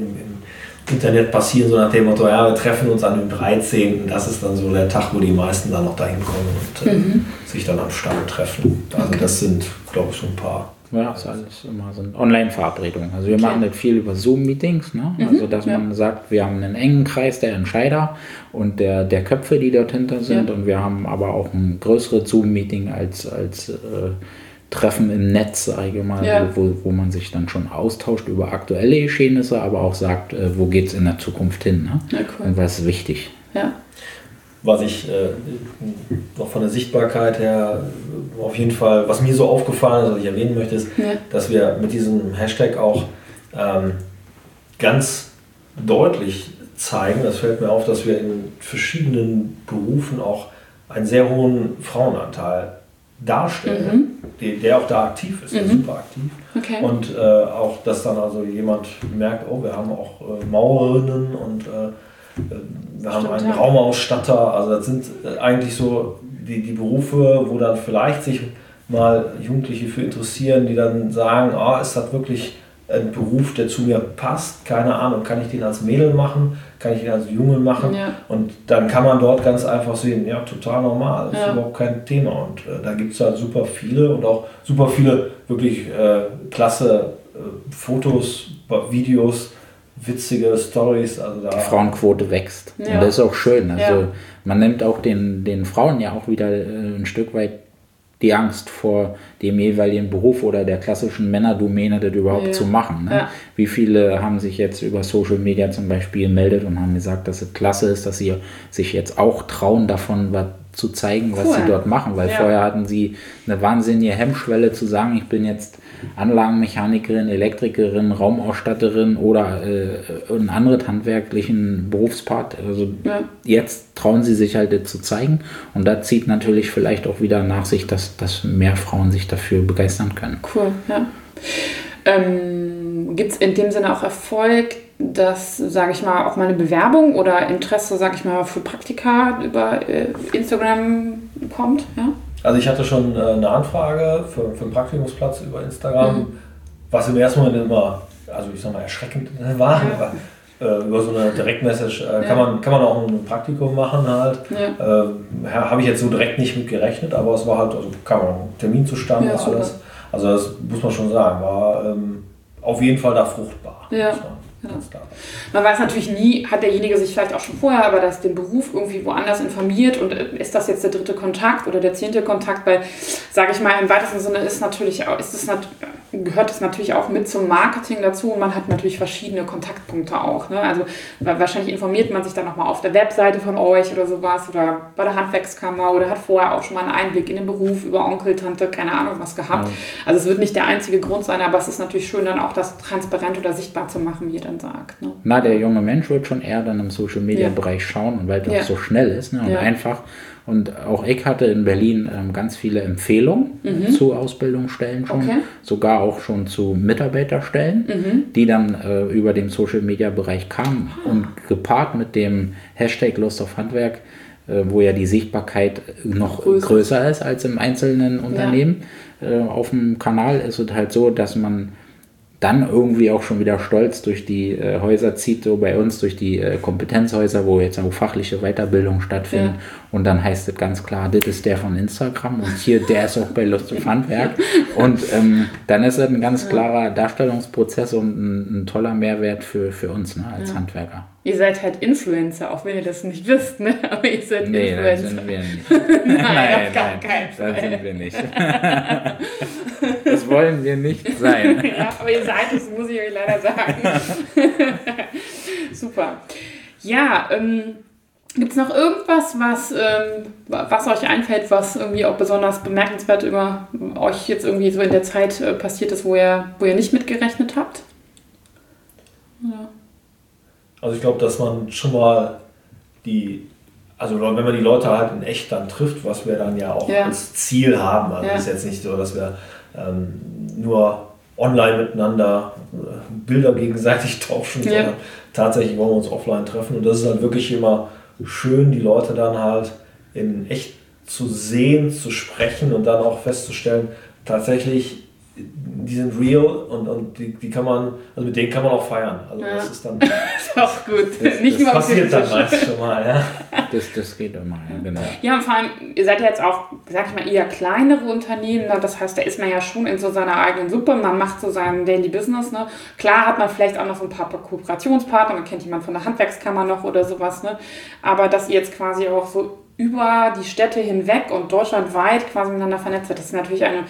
im Internet passieren, so nach dem Motto, ja, wir treffen uns an dem dreizehnten Das ist dann so der Tag, wo die meisten dann noch dahin kommen und äh, Mhm. sich dann am Stand treffen. Also Okay. das sind, glaube ich, schon ein paar. Ja, ist alles immer so eine Online-Verabredung. Also wir Okay. machen das viel über Zoom-Meetings, ne? Mhm, Also dass ja. man sagt, wir haben einen engen Kreis der Entscheider und der, der Köpfe, die dort hinter sind. Ja. Und wir haben aber auch ein größeres Zoom-Meeting als, als äh, Treffen im Netz, sage ich mal, Ja. wo, wo man sich dann schon austauscht über aktuelle Geschehnisse, aber auch sagt, äh, wo geht es in der Zukunft hin, ne? Ja, cool. Und was ist wichtig. Ja. Was ich äh, noch von der Sichtbarkeit her auf jeden Fall, was mir so aufgefallen ist, was ich erwähnen möchte, ist, Ja. dass wir mit diesem Hashtag auch ähm, ganz deutlich zeigen, das fällt mir auf, dass wir in verschiedenen Berufen auch einen sehr hohen Frauenanteil darstellen, Mhm. der, der auch da aktiv ist, der ist Mhm. super aktiv. Okay. Und äh, auch, dass dann also jemand merkt, oh, wir haben auch äh, Maurerinnen und äh, wir haben Stimmt, einen ja. Raumausstatter, also das sind äh, eigentlich so die, die Berufe, wo dann vielleicht sich mal Jugendliche für interessieren, die dann sagen, ah, ist das wirklich ein Beruf, der zu mir passt, keine Ahnung, kann ich den als Mädel machen, kann ich den als Junge machen Ja. und dann kann man dort ganz einfach sehen, ja, total normal, das ist Ja. überhaupt kein Thema und äh, da gibt es halt super viele und auch super viele wirklich äh, klasse äh, Fotos, Videos, witzige Stories, also da Die Frauenquote wächst. Ja. Und das ist auch schön. Also Ja. man nimmt auch den, den Frauen ja auch wieder äh, ein Stück weit die Angst vor dem jeweiligen Beruf oder der klassischen Männerdomäne, das überhaupt Ja. zu machen. Ne? Ja. Wie viele haben sich jetzt über Social Media zum Beispiel gemeldet und haben gesagt, dass es klasse ist, dass sie sich jetzt auch trauen, davon was zu zeigen, was Cool. sie dort machen. Weil Ja. vorher hatten sie eine wahnsinnige Hemmschwelle zu sagen, ich bin jetzt Anlagenmechanikerin, Elektrikerin, Raumausstatterin oder äh, einen anderen handwerklichen Berufspart. Also Ja. jetzt trauen sie sich halt das zu zeigen und da zieht natürlich vielleicht auch wieder nach sich, dass, dass mehr Frauen sich dafür begeistern können. Cool, ja. Ähm, Gibt es in dem Sinne auch Erfolg, dass, sage ich mal, auch mal eine Bewerbung oder Interesse, sage ich mal, für Praktika über äh, Instagram kommt? Ja? Also ich hatte schon äh, eine Anfrage für, für einen Praktikumsplatz über Instagram, Mhm. was im ersten Moment immer, also ich sag mal, erschreckend war. Ja. Aber, äh, über so eine Direktmessage äh, Ja. kann, man, kann man auch ein Praktikum machen halt. Ja. Äh, Habe ich jetzt so direkt nicht mit gerechnet, aber es war halt, also kam auch ein Termin zustande, Ja, super. alles. Also das muss man schon sagen, war ähm, auf jeden Fall da fruchtbar. Ja. muss man Ja. ganz klar. Man weiß natürlich nie, hat derjenige sich vielleicht auch schon vorher aber das den Beruf irgendwie woanders informiert und äh, ist das jetzt der dritte Kontakt oder der zehnte Kontakt, weil, sage ich mal, im weitesten Sinne ist natürlich auch, ist es nat- gehört es natürlich auch mit zum Marketing dazu und man hat natürlich verschiedene Kontaktpunkte auch. Ne? Also wa- wahrscheinlich informiert man sich dann nochmal auf der Webseite von euch oder sowas oder bei der Handwerkskammer oder hat vorher auch schon mal einen Einblick in den Beruf über Onkel, Tante, keine Ahnung was gehabt. Ja. Also es wird nicht der einzige Grund sein, aber es ist natürlich schön dann auch das transparent oder sichtbar zu machen, wie ihr dann sagt. Ne? Na, der junge Mensch wird schon eher dann im Social Media Ja. Bereich schauen, weil das Ja. so schnell ist, ne, und Ja. einfach. Und auch ich hatte in Berlin ähm, ganz viele Empfehlungen zu Ausbildungsstellen schon, Okay. sogar auch schon zu Mitarbeiterstellen, die dann äh, über den Social Media Bereich kamen und gepaart mit dem Hashtag Lust auf Handwerk, äh, wo ja die Sichtbarkeit noch Größer. größer, ist als im einzelnen Unternehmen. Äh, auf dem Kanal ist es halt so, dass man dann irgendwie auch schon wieder stolz durch die äh, Häuser zieht, so bei uns durch die äh, Kompetenzhäuser, wo jetzt auch fachliche Weiterbildung stattfindet. Ja. Und dann heißt es ganz klar, das ist der von Instagram und hier, der ist auch bei Lust auf Handwerk. Und ähm, dann ist es ein ganz klarer Darstellungsprozess und ein, ein toller Mehrwert für, für uns, ne, als Ja. Handwerker. Ihr seid halt Influencer, auch wenn ihr das nicht wisst, ne? Aber ihr seid Nee, das Influencer. sind wir nicht. Nein, auf gar keinen Fall. das sind wir nicht. Das wollen wir nicht sein. Ja, aber ihr seid es, muss ich euch leider sagen. Super. Ja, ähm, gibt es noch irgendwas, was, ähm, was euch einfällt, was irgendwie auch besonders bemerkenswert über euch jetzt irgendwie so in der Zeit äh, passiert ist, wo ihr, wo ihr nicht mitgerechnet habt? Ja. Also ich glaube, dass man schon mal die, also wenn man die Leute halt in echt dann trifft, was wir dann ja auch Ja. als Ziel haben. Also Ja. es ist jetzt nicht so, dass wir ähm, nur online miteinander äh, Bilder gegenseitig tauschen, Ja. sondern tatsächlich wollen wir uns offline treffen. Und das ist halt wirklich immer schön, die Leute dann halt in echt zu sehen, zu sprechen und dann auch festzustellen, tatsächlich, die sind real und, und die, die kann man, also mit denen kann man auch feiern. Also Ja. das ist dann, Ist auch gut. das, nicht das nur auf dem passiert dann Tisch. meist schon mal, ja. Das, das geht immer, ja, genau. Ja, und vor allem, ihr seid ja jetzt auch, sag ich mal, eher kleinere Unternehmen. Ne? Das heißt, da ist man ja schon in so seiner eigenen Suppe. Man macht so sein Daily Business. Ne? Klar hat man vielleicht auch noch so ein paar Kooperationspartner. Man kennt jemanden von der Handwerkskammer noch oder sowas. Ne? Aber dass ihr jetzt quasi auch so über die Städte hinweg und deutschlandweit quasi miteinander vernetzt seid, das ist natürlich eine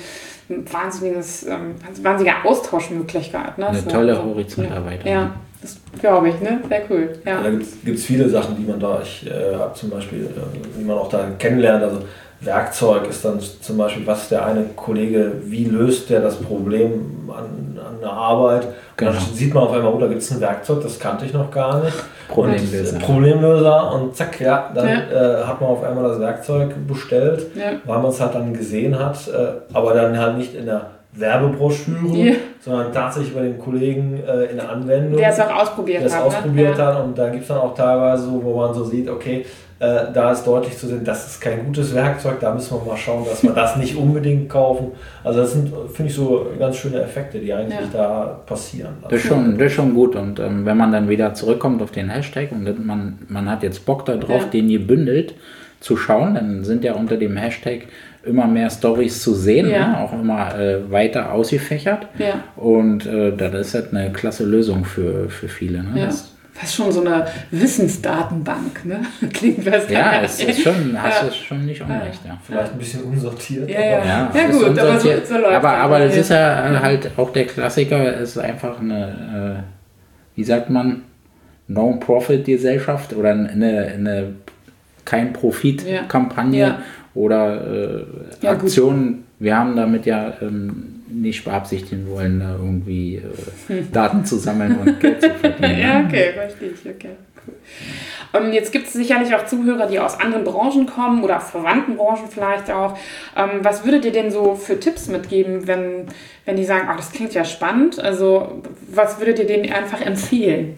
ein wahnsinniges, ähm, wahnsinnige Austauschmöglichkeit. Ne? Eine so, tolle so, Horizonterweiterung. Ja, ja, das glaube ich, ne? Sehr cool. Ja. Ja, da gibt es viele Sachen, die man da, ich äh, habe zum Beispiel, äh, wie man auch da kennenlernt, also Werkzeug ist dann zum Beispiel, was der eine Kollege, wie löst der das Problem an, an der Arbeit? Genau. Dann sieht man auf einmal, oh, da gibt es ein Werkzeug, das kannte ich noch gar nicht. Problemlöser. Und, äh, Problemlöser und zack, ja, dann ja. Äh, hat man auf einmal das Werkzeug bestellt, ja. weil man es halt dann gesehen hat, äh, aber dann halt nicht in der Werbebroschüre, ja. sondern tatsächlich bei dem Kollegen äh, in der Anwendung. Der es auch ausprobiert der es hat. ausprobiert ne? hat und da gibt es dann auch teilweise so, wo man so sieht, okay, äh, da ist deutlich zu sehen, das ist kein gutes Werkzeug, da müssen wir mal schauen, dass wir das nicht unbedingt kaufen. Also das sind, finde ich, so ganz schöne Effekte, die eigentlich ja. da passieren. Das ist schon, das ist schon gut und ähm, wenn man dann wieder zurückkommt auf den Hashtag und man, man hat jetzt Bock darauf, ja. den gebündelt zu schauen, dann sind ja unter dem Hashtag immer mehr Storys zu sehen, ja. ne? Auch immer äh, weiter ausgefächert. Ja. Und äh, das ist halt eine klasse Lösung für, für viele. Ne? Ja. Das, fast schon so eine Wissensdatenbank, ne? Klingt was ja, es ist schon, hast du schon nicht unrecht. Ja. Vielleicht ein bisschen unsortiert. Ja, ja. Aber, ja, ja gut, aber so, so läuft aber, aber das ja. ist ja halt auch der Klassiker, es ist einfach eine, äh, wie sagt man, Non-Profit-Gesellschaft oder eine, eine Kein-Profit-Kampagne. Ja. Ja. Oder äh, ja, Aktionen, gut. Wir haben damit ja ähm, nicht beabsichtigen wollen, da irgendwie äh, hm. Daten zu sammeln und Geld zu verdienen. Ja, okay, verstehe ich, okay. Cool. Um, jetzt gibt es sicherlich auch Zuhörer, die aus anderen Branchen kommen oder aus verwandten Branchen vielleicht auch. Ähm, was würdet ihr denn so für Tipps mitgeben, wenn, wenn die sagen, ach, das klingt ja spannend, also was würdet ihr denen einfach empfehlen?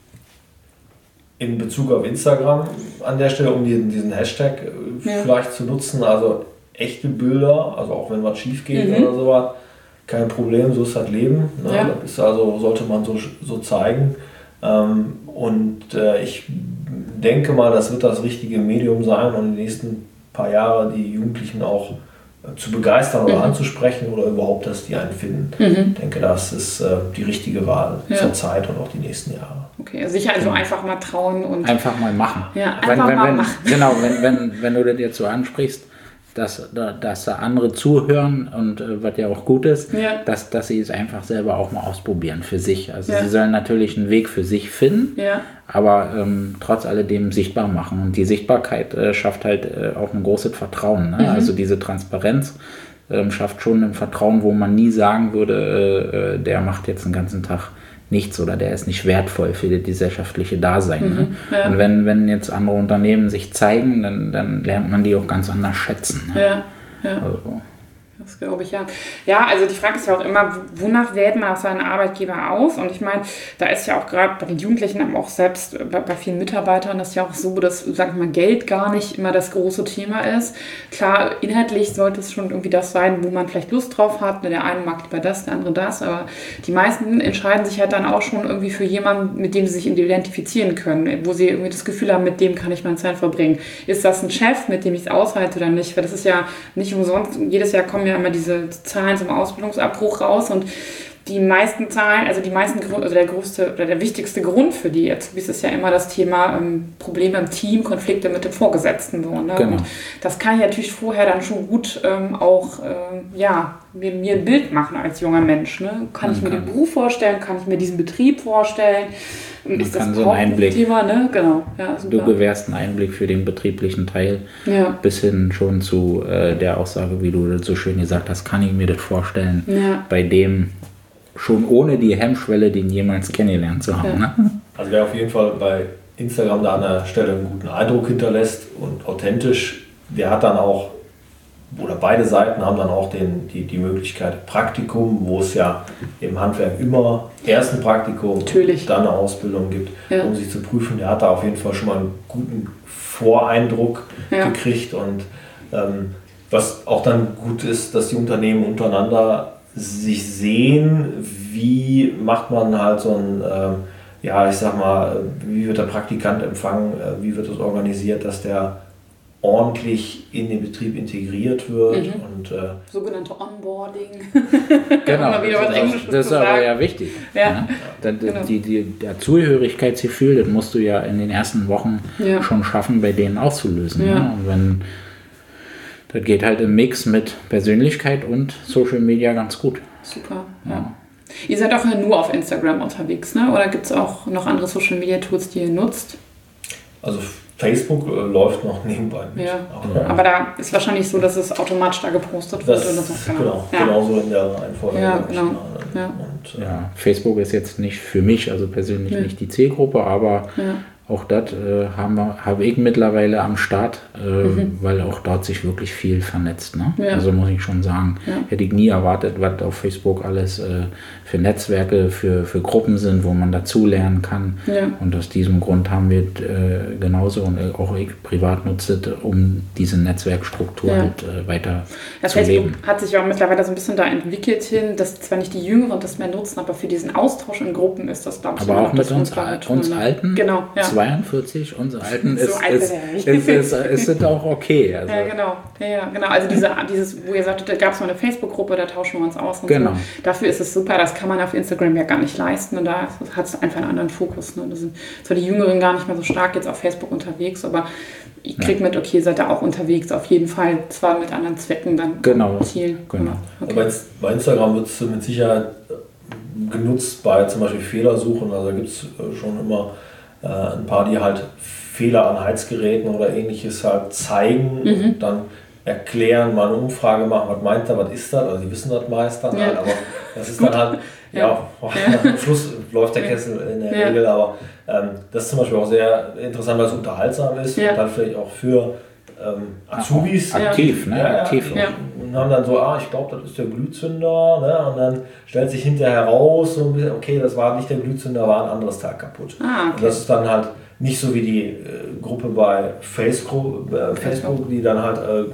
In Bezug auf Instagram an der Stelle, um diesen, diesen Hashtag ja. vielleicht zu nutzen, also echte Bilder, also auch wenn was schief geht mhm. oder sowas, kein Problem, so ist das Leben. Ne? Ja. Das ist also, sollte man so, so zeigen. Ähm, und äh, ich denke mal, das wird das richtige Medium sein und in den nächsten paar Jahren die Jugendlichen auch zu begeistern oder mhm. anzusprechen oder überhaupt, dass die einen finden. Mhm. Ich denke, das ist äh, die richtige Wahl ja. zur Zeit und auch die nächsten Jahre. Okay, sicher, also einfach mal trauen und... Einfach mal machen. Ja, einfach wenn, wenn, mal wenn, machen. Genau, wenn, wenn, wenn du das jetzt so ansprichst, dass, dass da andere zuhören und äh, was ja auch gut ist, ja. dass, dass sie es einfach selber auch mal ausprobieren für sich. Also ja. sie sollen natürlich einen Weg für sich finden, ja. aber ähm, trotz alledem sichtbar machen. Und die Sichtbarkeit äh, schafft halt äh, auch ein großes Vertrauen. Ne? Mhm. Also diese Transparenz äh, schafft schon ein Vertrauen, wo man nie sagen würde, äh, der macht jetzt den ganzen Tag nichts oder der ist nicht wertvoll für das gesellschaftliche Dasein. Mhm, ne? ja. Und wenn, wenn jetzt andere Unternehmen sich zeigen, dann, dann lernt man die auch ganz anders schätzen. Ne? Ja, ja. Also. Das glaube ich, ja. Ja, also die Frage ist ja auch immer, wonach wählt man auch seinen Arbeitgeber aus? Und ich meine, da ist ja auch gerade bei den Jugendlichen, aber auch selbst bei, bei vielen Mitarbeitern, das ist ja auch so, dass, sag ich mal, Geld gar nicht immer das große Thema ist. Klar, inhaltlich sollte es schon irgendwie das sein, wo man vielleicht Lust drauf hat. Der eine mag lieber das, der andere das, aber die meisten entscheiden sich halt dann auch schon irgendwie für jemanden, mit dem sie sich identifizieren können, wo sie irgendwie das Gefühl haben, mit dem kann ich meine Zeit verbringen. Ist das ein Chef, mit dem ich es aushalte oder nicht? Weil das ist ja nicht umsonst, jedes Jahr kommen ja immer diese Zahlen zum Ausbildungsabbruch raus und die meisten Zahlen, also die meisten, also der größte oder der wichtigste Grund für die Azubis ist ja immer das Thema ähm, Probleme im Team, Konflikte mit dem Vorgesetzten. So, ne? Genau. Und das kann ich natürlich vorher dann schon gut ähm, auch ähm, ja, mir, mir ein Bild machen als junger Mensch. Ne? Kann Man ich mir kann. den Beruf vorstellen, kann ich mir diesen Betrieb vorstellen? Man ist kann das so einen Einblick. Thema, ne? Genau. Ja, du gewährst einen Einblick für den betrieblichen Teil, ja. bis hin schon zu äh, der Aussage, wie du das so schön gesagt hast, kann ich mir das vorstellen, ja. bei dem schon ohne die Hemmschwelle, den jemals kennengelernt zu haben. Ja. Ne? Also wer auf jeden Fall bei Instagram da an der Stelle einen guten Eindruck hinterlässt und authentisch, der hat dann auch, oder beide Seiten haben dann auch den, die, die Möglichkeit Praktikum, wo es ja im Handwerk immer erst ein Praktikum, Natürlich. dann eine Ausbildung gibt, ja. um sich zu prüfen. Der hat da auf jeden Fall schon mal einen guten Voreindruck ja. gekriegt und ähm, was auch dann gut ist, dass die Unternehmen untereinander sich sehen, wie macht man halt so ein, ähm, ja ich sag mal, wie wird der Praktikant empfangen, äh, wie wird das organisiert, dass der ordentlich in den Betrieb integriert wird. Mhm. Und, äh, sogenannte Onboarding. Genau, mal wieder was Englisches das ist zu aber sagen. ja wichtig. Ja. Ja. Dann, Genau. die, die, der Zugehörigkeitsgefühl, das musst du ja in den ersten Wochen ja. schon schaffen, bei denen auszulösen. Ja. Ne? Und wenn das geht halt im Mix mit Persönlichkeit und Social Media ganz gut. Super, ja. ja. Ihr seid auch nur auf Instagram unterwegs, ne? Oder gibt es auch noch andere Social Media Tools, die ihr nutzt? Also Facebook äh, läuft noch nebenbei mit. Ja. Aber, aber da ist wahrscheinlich so, dass es automatisch da gepostet wird. Das, oder so. Genau, genau, ja. genauso in der Reihenfolge. Ja, genau. Ja. Und, äh, ja, Facebook ist jetzt nicht für mich, also persönlich ja. nicht die Zielgruppe, aber ja. auch das äh, habe hab ich mittlerweile am Start, äh, mhm. weil auch dort sich wirklich viel vernetzt. Ne? Ja. Also muss ich schon sagen, ja. hätte ich nie erwartet, was auf Facebook alles äh, für Netzwerke, für, für Gruppen sind, wo man dazulernen kann. Ja. Und aus diesem Grund haben wir äh, genauso und auch ich privat nutze, um diese Netzwerkstruktur ja. halt, äh, weiter das zu Facebook leben. Hat sich auch mittlerweile so ein bisschen da entwickelt hin, dass zwar nicht die Jüngeren das mehr nutzen, aber für diesen Austausch in Gruppen ist das, glaube ich, aber auch mit uns, uns Alten. Genau, ja. zweiundvierzig, uns Alten, ist, so alt ist, ist, ist, ist, ist auch okay. Also. Ja, genau. Ja, ja, genau. Also diese, dieses, wo ihr sagtet, da gab es mal eine Facebook-Gruppe, da tauschen wir uns aus. Und genau. so. Dafür ist es super, das kann man auf Instagram ja gar nicht leisten. Und da hat es einfach einen anderen Fokus. Ne? Da sind zwar die Jüngeren gar nicht mehr so stark jetzt auf Facebook unterwegs, aber ich kriege ja. mit, okay, seid ihr auch unterwegs, auf jeden Fall, zwar mit anderen Zwecken dann genau. Ziel. Genau. Okay. Aber jetzt, bei Instagram wird es mit Sicherheit genutzt bei zum Beispiel Fehlersuchen. Also da gibt es schon immer äh, ein paar, die halt Fehler an Heizgeräten oder ähnliches halt zeigen mhm. und dann erklären, mal eine Umfrage machen, was meint er, was ist das? Also die wissen das meist dann ja. halt, aber das ist dann halt, ja, ja. ja. am Schluss läuft der Kessel in der ja. Regel, aber ähm, das ist zum Beispiel auch sehr interessant, weil es unterhaltsam ist ja. und dann vielleicht auch für ähm, Azubis. Aktiv, ne? Ja, Aktiv. Ja. Und haben dann so, ah, ich glaube, das ist der Glühzünder, ne? Und dann stellt sich hinterher heraus, so, okay, das war nicht der Glühzünder, war ein anderes Teil kaputt. Ah, okay. Und das ist dann halt nicht so wie die äh, Gruppe bei Facebook, äh, Facebook, die dann halt äh,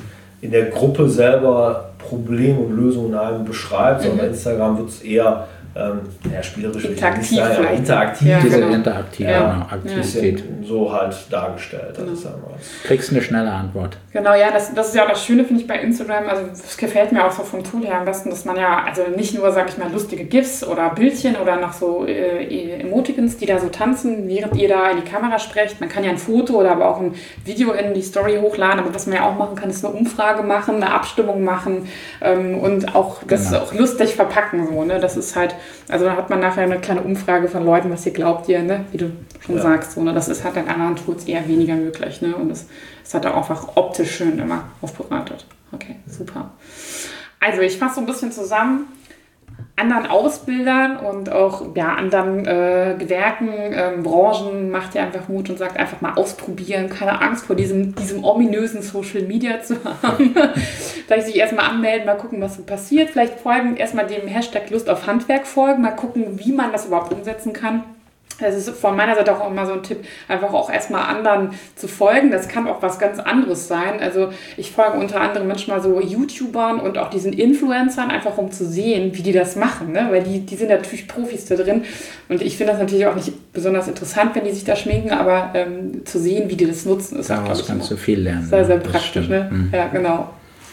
in der Gruppe selber Probleme und Lösungen einem beschreibt, mhm. sondern bei Instagram wird es eher ähm, ja, spielerisch, interaktiv, ja, interaktiv. Ja, diese genau. interaktive ja. Aktivität. So halt dargestellt. Genau. Das ist kriegst eine schnelle Antwort. Genau, ja, das, das ist ja auch das Schöne, finde ich, bei Instagram. Also es gefällt mir auch so vom Tool her am besten, dass man ja, also nicht nur, sag ich mal, lustige GIFs oder Bildchen oder noch so äh, Emoticons, die da so tanzen, während ihr da in die Kamera sprecht. Man kann ja ein Foto oder aber auch ein Video in die Story hochladen, aber was man ja auch machen kann, ist eine Umfrage machen, eine Abstimmung machen ähm, und auch das genau. auch lustig verpacken. So, ne? Das ist halt, also da hat man nachher eine kleine Umfrage von Leuten, was ihr glaubt ihr, ne? Wie du schon ja. sagst. So, ne? Das ist halt in anderen Tools eher weniger möglich. Ne? Und das, das hat er auch einfach optisch schön immer aufbereitet. Okay, super. Also ich fasse so ein bisschen zusammen. Anderen Ausbildern und auch ja, anderen äh, Gewerken, ähm, Branchen macht ihr einfach Mut und sagt einfach mal ausprobieren, keine Angst vor diesem, diesem ominösen Social Media zu haben. Vielleicht sich erstmal anmelden, mal gucken, was so passiert. Vielleicht folgen erstmal dem Hashtag Lust auf Handwerk folgen, mal gucken, wie man das überhaupt umsetzen kann. Das ist von meiner Seite auch immer so ein Tipp, einfach auch erstmal anderen zu folgen. Das kann auch was ganz anderes sein. Also ich folge unter anderem manchmal so YouTubern und auch diesen Influencern, einfach um zu sehen, wie die das machen. Ne? Weil die, die sind natürlich Profis da drin. Und ich finde das natürlich auch nicht besonders interessant, wenn die sich da schminken, aber ähm, zu sehen, wie die das nutzen, ist daraus kannst du viel lernen. Sehr, sehr praktisch. Ne? Mhm. Ja, genau.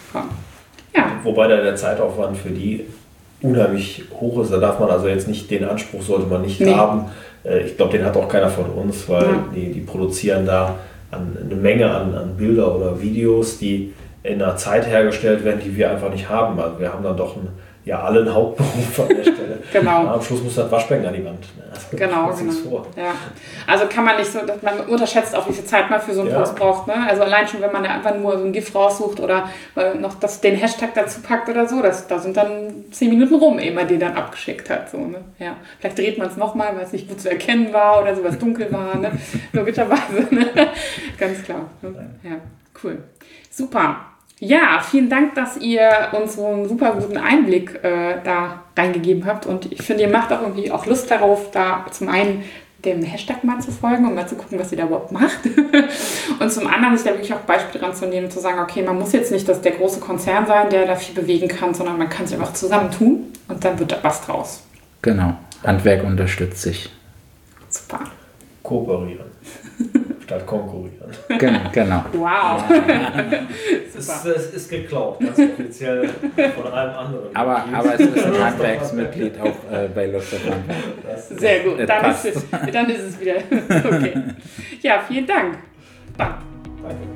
Ja. Wobei da der Zeitaufwand für die unheimlich hoch ist. Da darf man also jetzt nicht, den Anspruch sollte man nicht nee. haben. Ich glaube, den hat auch keiner von uns, weil ja. die, die produzieren da an, eine Menge an, an Bilder oder Videos, die in einer Zeit hergestellt werden, die wir einfach nicht haben. Also wir haben dann doch ein, ja, alle einen Hauptberuf an der Stelle. Genau. Ja, am Schluss muss das Waschbecken an die Wand. Also genau, genau. Ja. Also kann man nicht so, dass man unterschätzt auch, wie viel Zeit man für so einen ja. Post braucht. Ne? Also allein schon, wenn man einfach nur so ein GIF raussucht oder noch das, den Hashtag dazu packt oder so, das, da sind dann zehn Minuten rum, ehe man den dann abgeschickt hat. So, ne? Ja. Vielleicht dreht man es nochmal, weil es nicht gut zu erkennen war oder so, was dunkel war. Ne? Logischerweise. Ne? Ganz klar. Ne? Ja, cool. Super. Ja, vielen Dank, dass ihr uns so einen super guten Einblick äh, da reingegeben habt und ich finde, ihr macht auch irgendwie auch Lust darauf, da zum einen dem Hashtag mal zu folgen und mal zu gucken, was ihr da überhaupt macht und zum anderen sich da wirklich auch Beispiele dran zu nehmen, zu sagen, okay, man muss jetzt nicht das der große Konzern sein, der da viel bewegen kann, sondern man kann es einfach zusammen tun und dann wird da was draus. Genau, Handwerk unterstützt sich. Super. Kooperieren. Statt konkurrieren. Genau, genau. Wow. es, ist, es ist geklaut, ganz offiziell von einem anderen. Aber, aber es ist ein Handwerksmitglied auch äh, bei Lust auf Handwerk. Sehr gut, dann ist, es, dann ist es wieder okay. Ja, vielen Dank. Danke. Danke.